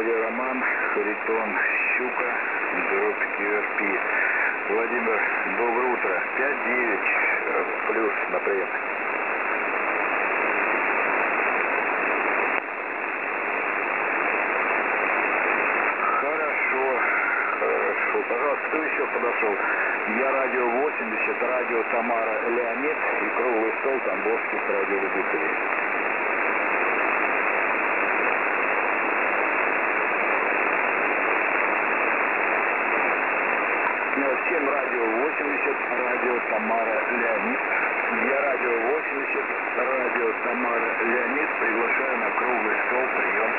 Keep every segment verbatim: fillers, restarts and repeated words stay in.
Господи, Роман, Харитон, Щука, дробь кью эр пи. Владимир, доброе утро. пять девять плюс на прием. Хорошо, хорошо. Пожалуйста, кто еще подошел? Я радио восемьдесят, радио Тамара Леонид и круглый стол тамбовских радиолюбителей. Всем радио восемьдесят, радио Тамара Леонид. Я радио восемьдесят, радио Тамара Леонид. Приглашаю на круглый стол прием.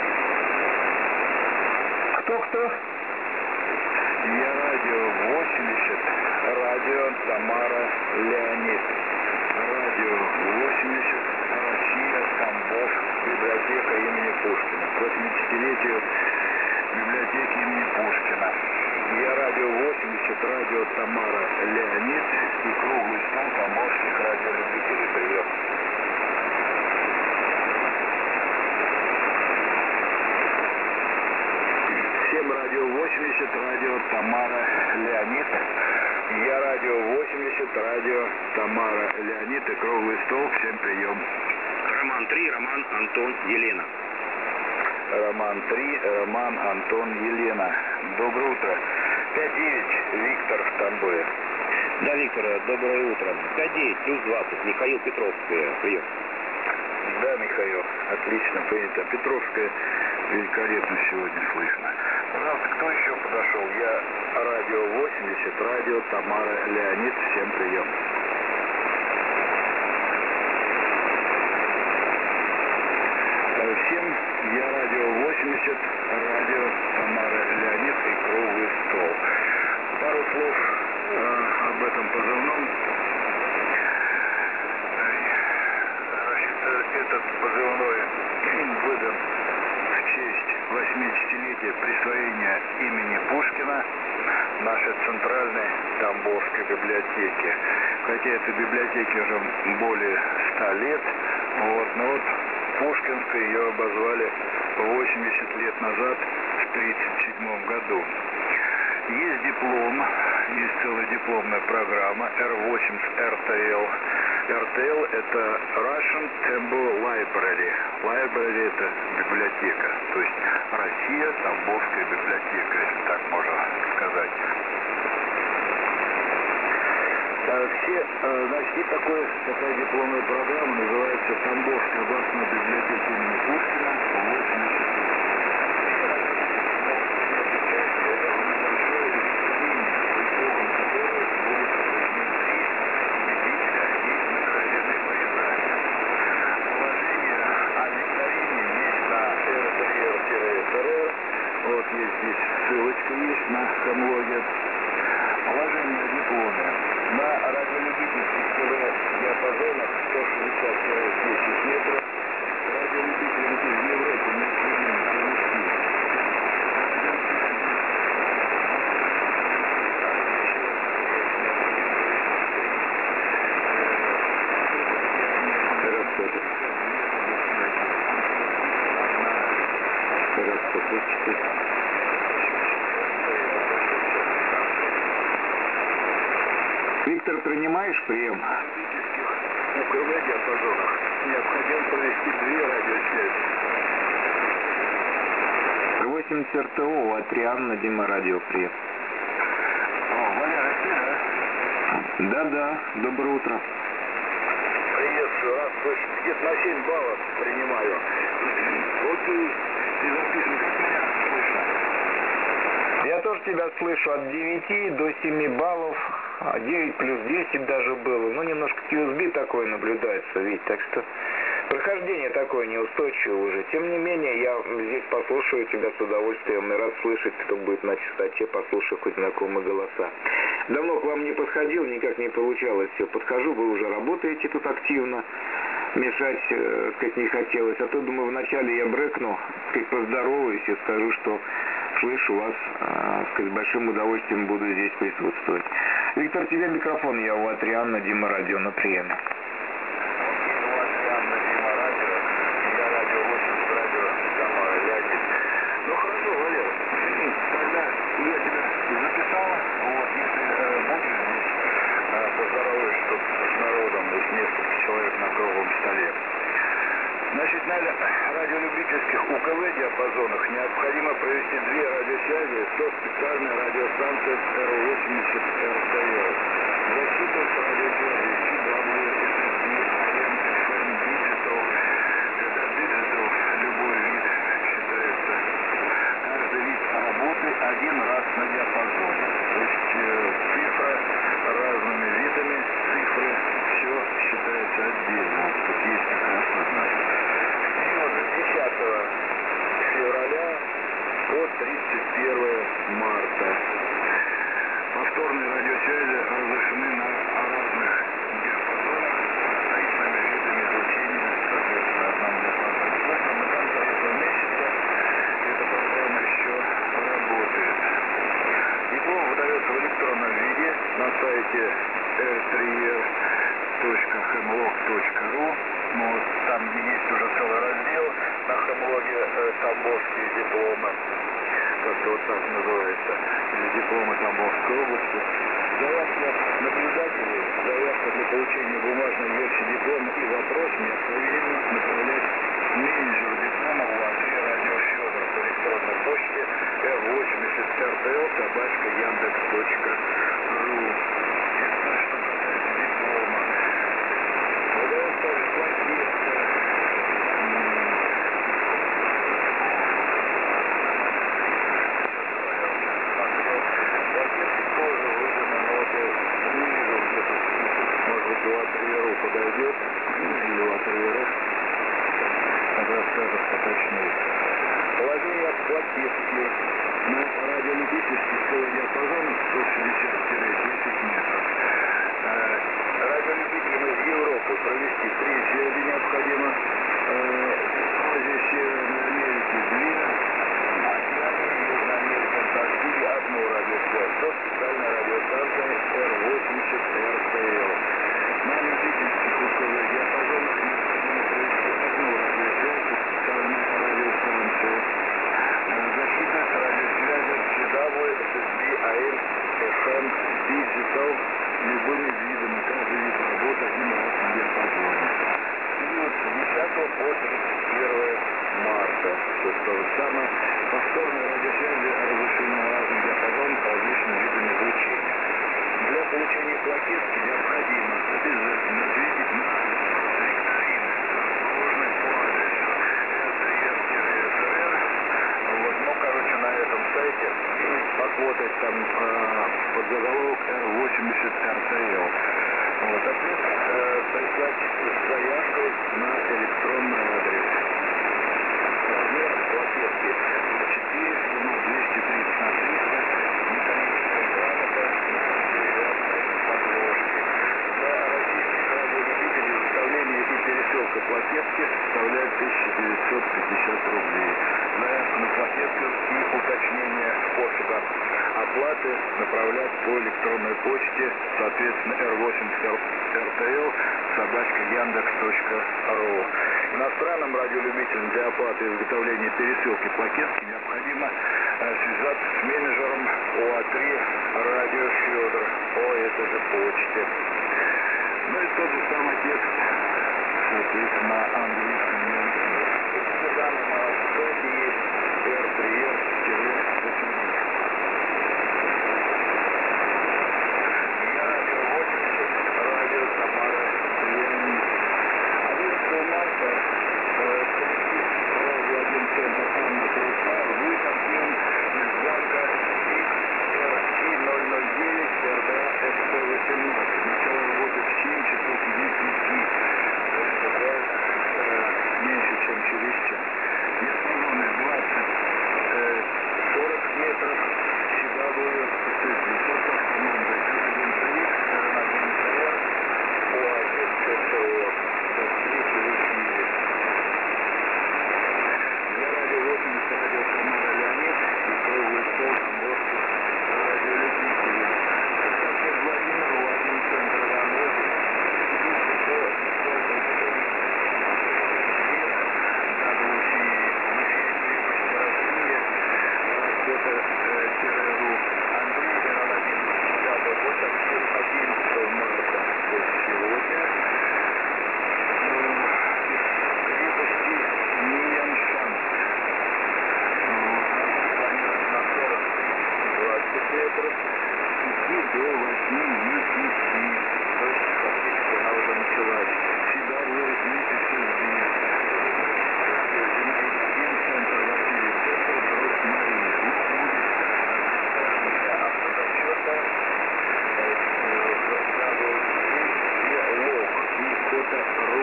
Кто-кто? Я радио восемьдесят, радио Тамара Леонид. Радио восемьдесят, Россия, Тамбов, библиотека имени Пушкина. К восьмидесятилетию библиотеки имени Пушкина. Я радио восемьдесят, радио Тамара Леонид и круглый стол тамбовских радиолюбителей. Прием. Всем радио восемьдесят, радио Тамара Леонид. Я радио восемьдесят, радио Тамара Леонид и круглый стол. Всем прием. Роман три, Роман, Антон, Елена. Роман три, Роман, Антон, Елена. Доброе утро. пять девять, Виктор в Тамбове. Да, Виктор, доброе утро. пять девять плюс двадцать, Михаил, Петровская. Прием. Да, Михаил, отлично принято. Петровская великолепно сегодня слышно. Пожалуйста, кто еще подошел? Я радио восемьдесят, радио Тамара Леонид. Всем прием. Всем я радио восемьдесят, радио Тамара Леонид и круглый стол. Пару слов э, об этом позывном. Значит, этот позывной выдан в честь восьмидесятилетия присвоения имени Пушкина нашей центральной Тамбовской библиотеки. Хотя этой библиотеке уже более ста лет, вот, но вот Пушкинской ее обозвали восемьдесят лет назад, в тридцать седьмом году. Есть диплом, есть целая дипломная программа эр восемь с эр тэ эл. эр тэ эл это Russian Tambo Library. Library это библиотека, то есть Россия, Тамбовская библиотека, если так можно сказать. Все, значит, есть такое, такая дипломная программа, называется Тамбовская областная библиотека имени Пушкина. Вот есть здесь ссылочка есть на Хамлоге. Положение о дипломе. На радиолюбительских ТВ-диапазонах сто шестьдесят десять метров. Радиолюбителям из Европы необходимо провести. Хорошо. Хорошо, слушайте. Виктор, принимаешь прием? В УКВ-диапазонах необходимо провести две радиосвязи. восемьдесят эр тэ о, Атрианна, Дима, радио, прием. О, Валера, ты, да? Да-да, доброе утро. Приветствую, рад слышать. Где-то на семь баллов принимаю. Вот ты, ты записан, как меня слышно? Я тоже тебя слышу от девяти до семи баллов. девять плюс десять даже было. Ну, немножко кью эс би такое наблюдается, ведь. Так что прохождение такое неустойчивое уже. Тем не менее, я здесь послушаю тебя с удовольствием и рад слышать, кто будет на частоте, послушаю хоть знакомые голоса. Давно к вам не подходил, никак не получалось все. Подхожу, вы уже работаете тут активно. Мешать, э, сказать, не хотелось. А то, думаю, вначале я брекну, сказать, поздороваюсь и скажу, что слышу вас, э, сказать, с большим удовольствием буду здесь присутствовать. Виктор, тебе микрофон, я у Атрианна, Дима, радио на приеме. Ну Значит, на радиолюбительских У К В диапазонах необходимо провести две радиосвязи со специальной радиостанцией Р восемьдесят Р Т Л. Защита с радиосвязью Си Дабл Ю, Эс Эс Би, А М, Эф Эм, Digital. Это Digital, любой вид считается. Каждый вид работы один раз на диапазоне. То есть э, цифра разными видами, цифры, все считается отдельно. Вот тут есть такая особенность. десятого февраля по тридцать первое марта. Повторные радиосвязи разрешены на разных диапазонах с тарифными видами излучения, соответственно, в одном диапазоне. Только до конца этого месяца эта программа еще работает. Диплом выдается в электронном виде на сайте эр три эр точка хемлок точка ру. Ну, там есть уже целый раздел на Хемлоге э, «Тамбовские дипломы», как-то вот так называется, или дипломы Тамбовской области. Заявки от наблюдателей, заявка для получения бумажной версии диплома и вопрос необходимо направлять менеджеру диплома У А три радио Федор по электронной почте эр восемьдесят эр тэ эл собака яндекс точка ру. Это что касается диплома. Выдается также пластинка. Пластинки тоже выданы, но вот я не вижу где-то список. Может быть, у А три эр у подойдет, или у А три эр эф. Тогда скажут поточнее. Положение пластинки на радиолюбительских диапазонах сто шестьдесят — десять метров. Радиолюбителям из Европы провести три связи необходимо. В Азии, Северной Америки две, Океании, Южной Америки, Антарктиде одну радиосвязь со специальной радиостанцией эр восемьдесят эр тэ эл. На любительских У К В диапазонах необходимо провести одну радиосвязь со специальной радиостанцией. Защита с радиосвязью Си Дабл Ю, Эс Эс Би, А М, Эф Эм, Digital, любыми видами, каждый вид работы один раз на диапазоне. Период с десятого по тридцать первое марта. Все то же самое. Повторные радиосвязи разрешены на разных диапазонах различными видами излучения. Для получения плакетки необходимо обязательно ответить на викторины, расположенные по адресу эр три эр эс эр эр. Вот, ну, короче, на этом сайте посмотреть там э, под заголовок эр восемьдесят эр тэ эл. Вот, ответ э, прислать с заявкой на электронный адрес. Размер плакетки четыре, длина двести тридцать на триста, металлическая грамота на деревянной подложке. Для российских радиолюбителей изготовление и пересылка плакетки составляет тысяча девятьсот пятьдесят рублей. Заявку на плакетку и уточнение способа оплаты направлять по электронной почте, соответственно, эр восемьдесят эр тэ эл собачка яндекс точка ру. Иностранным радиолюбителям для оплаты изготовления и пересылки плакетки необходимо э, связаться с менеджером У А три радио Федор по этой же почте. Ну и тот же самый текст, соответственно, на английском языке. Эти все данные на сайте есть эр три эр точка ру. Я радио восемьдесят, радио Самара, Леонид. одиннадцатого марта э, коллектив радиоагент-центр Анна Полка высмотрен из банка икс эр си ноль ноль девять эр дэ а эс пэ восемнадцать. Начало работы в семь часов десять. То есть буквально э,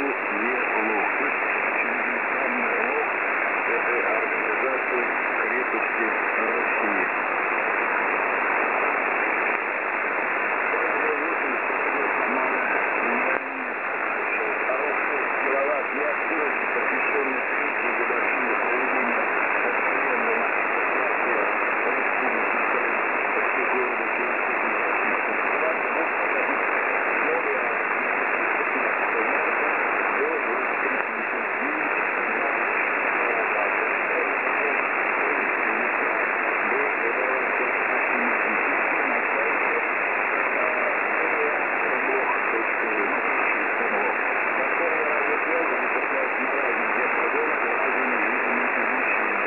Увелох, то есть чрезвычайный лог этой организации крепости России. Посвященный третьей годовщине проведения референдума о Республике Крым в городе Пересечении Российской Федерации, был проходить новый акт пятнадцатого марта до двадцать три пятьдесят девять дня даты. Был выдавался автоматически на сайте Увелох точка ру. Платформа радиосвязи выпускается на разных диапазонах и разными видами излучения.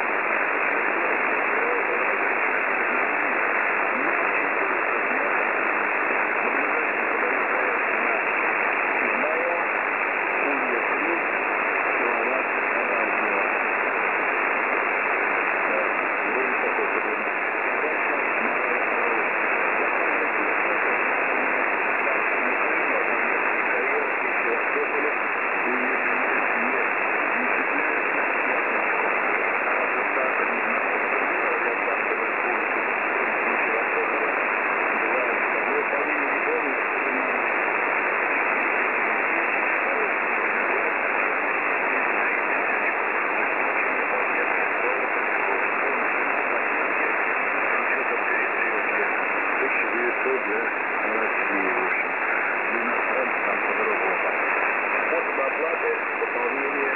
Для России, в общем, для иностранцев там по-другому. Способ оплаты пополнения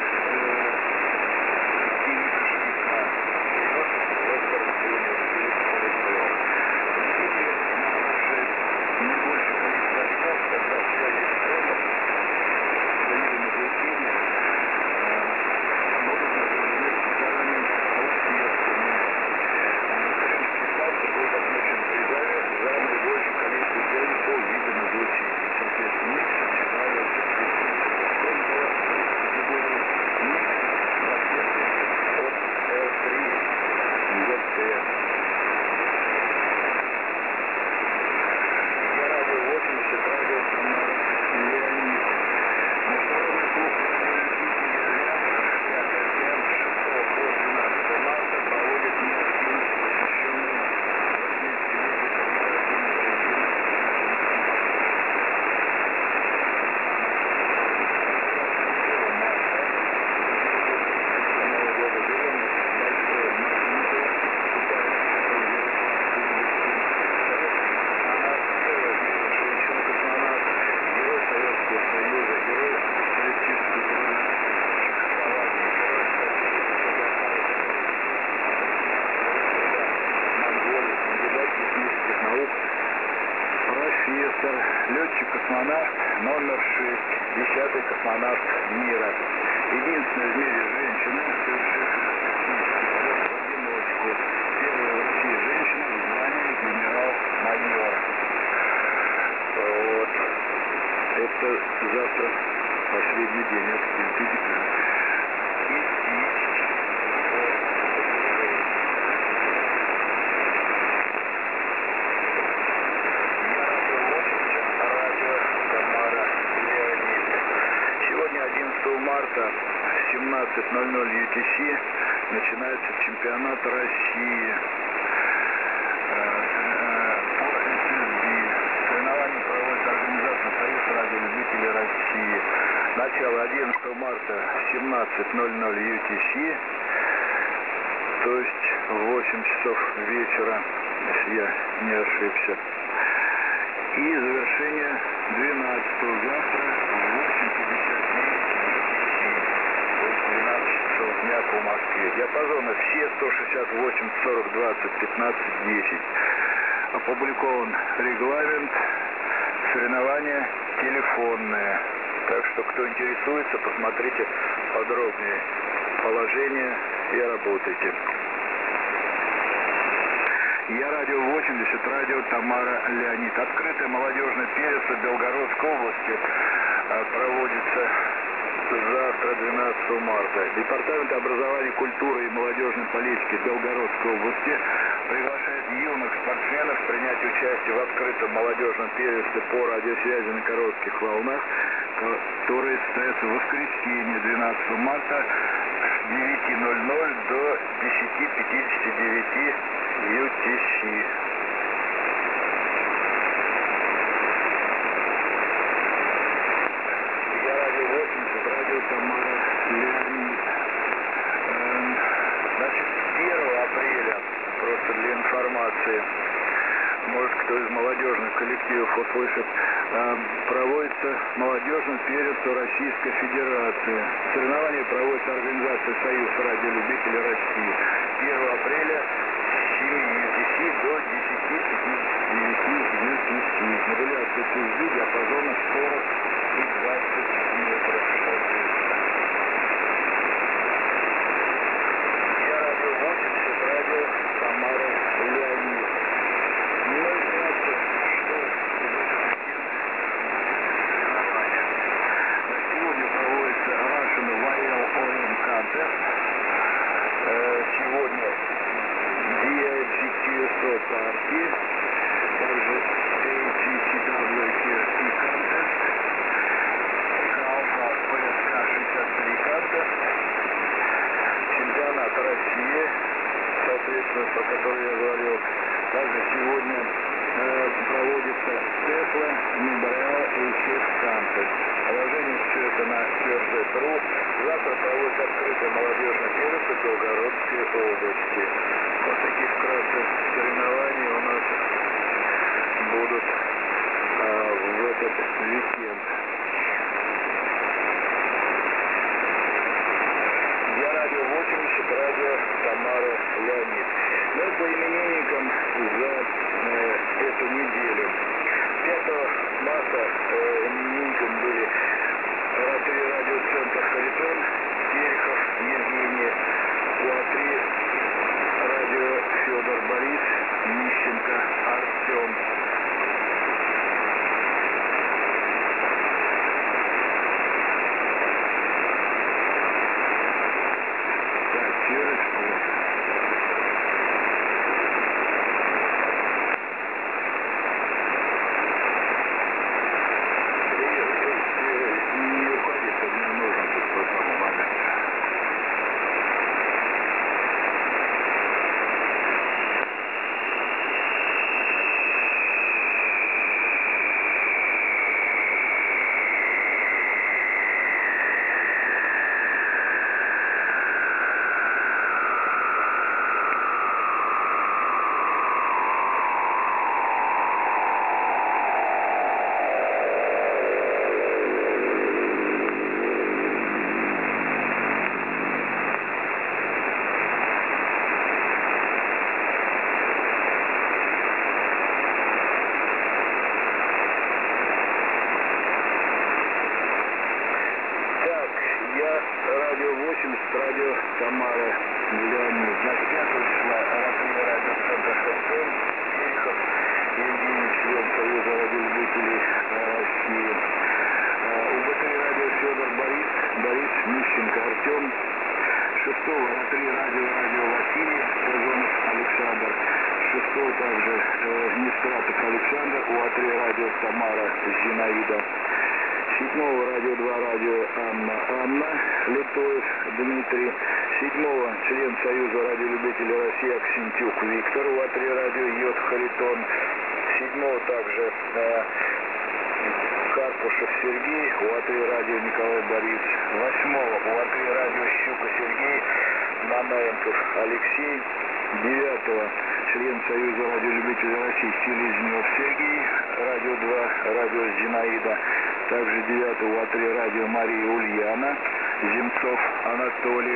денежки на счет Росторгсберга Перестройства. Внесите на наши не больше количество очков, когда связь электронов с видом излучения будут награждены специальными латвесками. Космические станции будут отмечены призами за наибольшее количество связей по видам излучения. Соответственно, МИКС присваивается представителю. Кроме того, категории МИКС во всех от эр три зет тэ. Я радио восемьдесят, радио Тамара Леонид. Международный клуб радиолюбителей «Авиатор» пятый эф эм с шестого по двенадцатое марта проводит дни активности, посвященные восьмидесятилетию со дня рождения президента профессор, летчик-космонавт номер шесть, десятый космонавт мира. Единственная в мире женщина, совершившая космический полет в одиночку. Первая в России женщина в звании генерал-майора. Вот. Это завтра последний день активности. И есть. одиннадцатого марта в семнадцать ноль ноль ю ти си начинается чемпионат России по эс эс би. Соревнования проводит организация Союз радиолюбителей России. Начало одиннадцатого марта в семнадцать ноль ноль ю ти си, то есть в восемь часов вечера, если я не ошибся. И завершение двенадцатого завтра в восемь пятьдесят девять ю ти си, то есть двенадцать часов дня по Москве. Диапазоны все сто шестьдесят восемь, сорок, двадцать, пятнадцать, десять. Опубликован регламент, соревнования телефонные. Так что, кто интересуется, посмотрите подробнее положение и работайте. Я радио восемьдесят, радио Тамара Леонид. Открытая молодежная певица Белгородской области проводится завтра, двенадцатого марта. Департамент образования, культуры и молодежной политики Белгородской области приглашает юных спортсменов принять участие в открытом молодежном первенстве по радиосвязи на коротких волнах, который состоится в воскресенье двенадцатого марта с девяти ноль-ноль до десяти пятидесяти девяти ю ти си. Я радио восемьдесят, радио Тамара, Леонид. Эм, значит, первого апреля, просто для информации, может, кто из молодежных коллективов услышит, э, проводится молодежное первенство Российской Федерации. Соревнования проводится организацией Союз радиолюбителей России. первого апреля с семи ю ти си до десяти пятидесяти девяти ю ти си. Модуляция си эс би диапазона сорок и двадцать метров широты. Я радио восемьдесят, радио Тамара, Леонид. Ну и вкратце, что соревнования. Сегодня проводится Russian Viral Olim Contest. Сегодня ди ай джи кью эс о партии, также эй джи ти дабл ю кью эс и Contest, Alpha пи эс ка шестьдесят три Contest, чемпионат России, соответственно, про который я говорил. Также сегодня э, проводится Tesla Memorial эйч эф Contest. Положение все это на эр зет точка ру. Завтра проводится открытое молодежное первенство в Белгородской области. Вот такие вкратце соревнования у нас будут а, в этот уикенд. Я радио восемьдесят, радио Тамара, Леонид. Ну, по именинникам за э, эту неделю. пятого марта э, именинником были Ратри радиоцентр Харитон, Терехов Евгений, УА-три радио Федор Борис, Мищенко Артем. Так, Терочку. Радио Тамара, Леонид. Значит, пятого числа Ратри радиоцентр Харитон, Терехов Евгений, член Союза радиолюбителей России. УБ-три радио Федор Борис, Борис Мищенко Артем. шестого Ратри радио радио Василий, Сазонов Александр. шестого также э, Нестратов Александр, УА-три радио Тамара, Зинаида. седьмого радио два радио Анна Анна, Литоев Дмитрий. седьмого член Союза радиолюбителей России Аксентюк Виктор, УА-три радио Йод Харитон. седьмого также э, Карпушев Сергей, УА-три радио Николай Борис. восьмого УА-три радио Щука Сергей, Манаенков Алексей. девятого член Союза радиолюбителей России Селезнев Сергей, радио два радио Зинаида. Также девятого УА-три радио Мария Ульяна, Земцов Анатолий.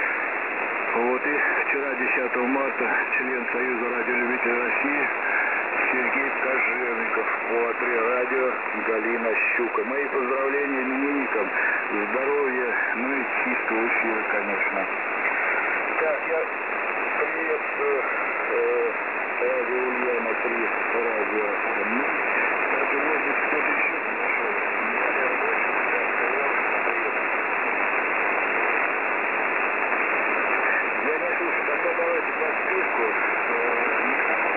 Вот и вчера, десятого марта, член Союза радиолюбителей России Сергей Кожевников, УА-три радио Галина Щука. Мои поздравления именинникам, здоровья, ну и чистого эфира, конечно. Так, я приветствую э, радио Ульяна три, радио Анна. Кстати, может быть, кто-то еще нашел. Я не слышу, тогда давайте подписку.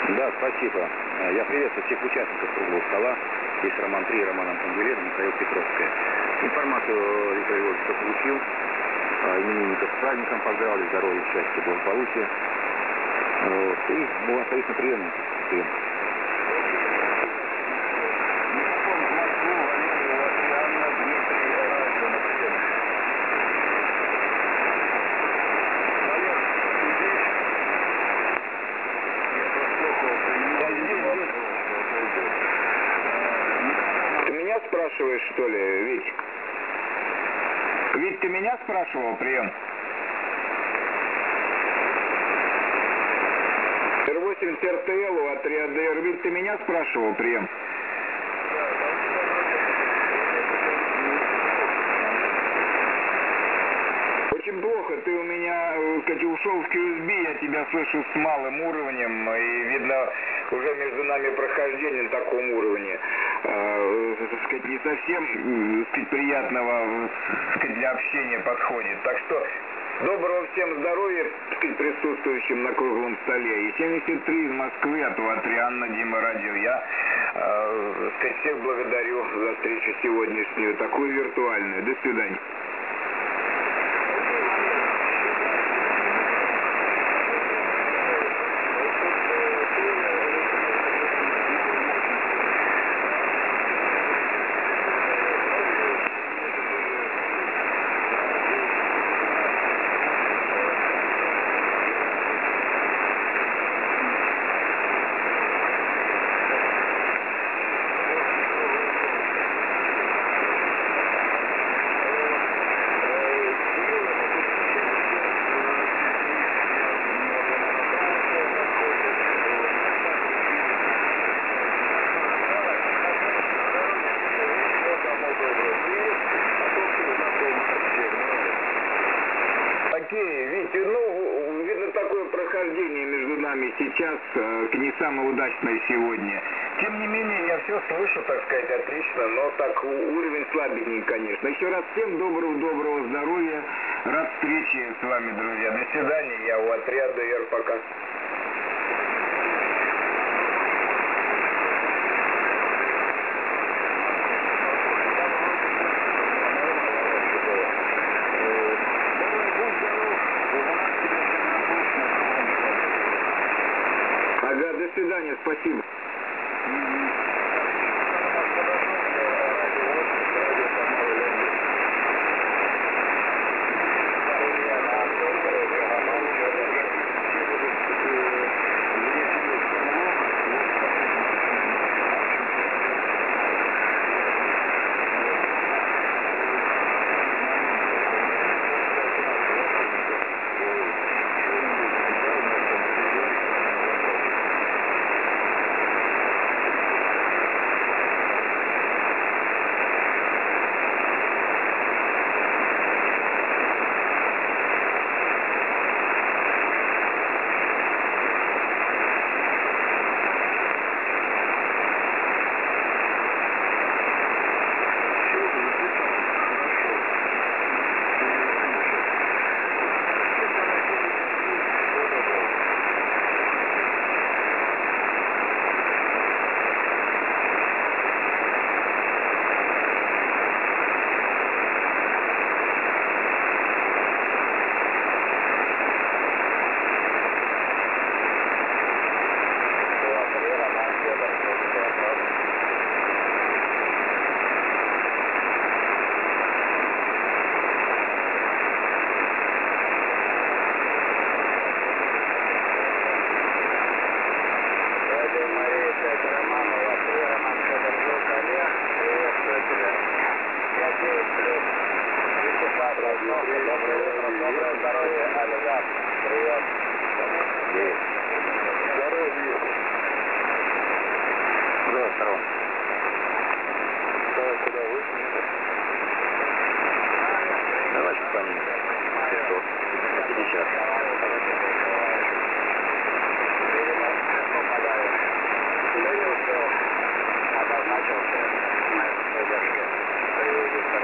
Да, спасибо. Я приветствую всех участников круглого стола. Здесь Роман три, Роман Антон Гулен, Михаил Петровская. Информацию Виктор Иванович получил. Именинников с праздником поздравили, здоровья, счастья, благополучия. Вот. И мы остались на приеме. Прием. Спрашиваешь, что ли, Вить? Вить, ты меня спрашивал, прием? эр восемь эр тэ эл от три а дэ эр. Вить, ты меня спрашивал, прием? Очень плохо, ты у меня, сказать, ушел в кью эс би, я тебя слышу с малым уровнем, и видно, уже между нами прохождение на таком уровне, э, так сказать, не совсем, так сказать, приятного, так сказать, для общения подходит. Так что доброго всем здоровья, так сказать, присутствующим на круглом столе. И семьдесят три из Москвы, от Анна, Дима Радио. Я, э, так сказать, всех благодарю за встречу сегодняшнюю, такую виртуальную. До свидания. Витя, ну, видно, такое прохождение между нами сейчас, э, не самое удачное сегодня. Тем не менее, я все слышу, так сказать, отлично, но так уровень слабенький, конечно. Еще раз всем доброго-доброго здоровья. Рад встрече с вами, друзья. До свидания. Я у отряда эр. Пока. До свидания, спасибо. Доброе здоровье, Олега. Привет. Здоровье. Куда сторон? Давай куда выше. Давайте там пятьсот, пятьдесят.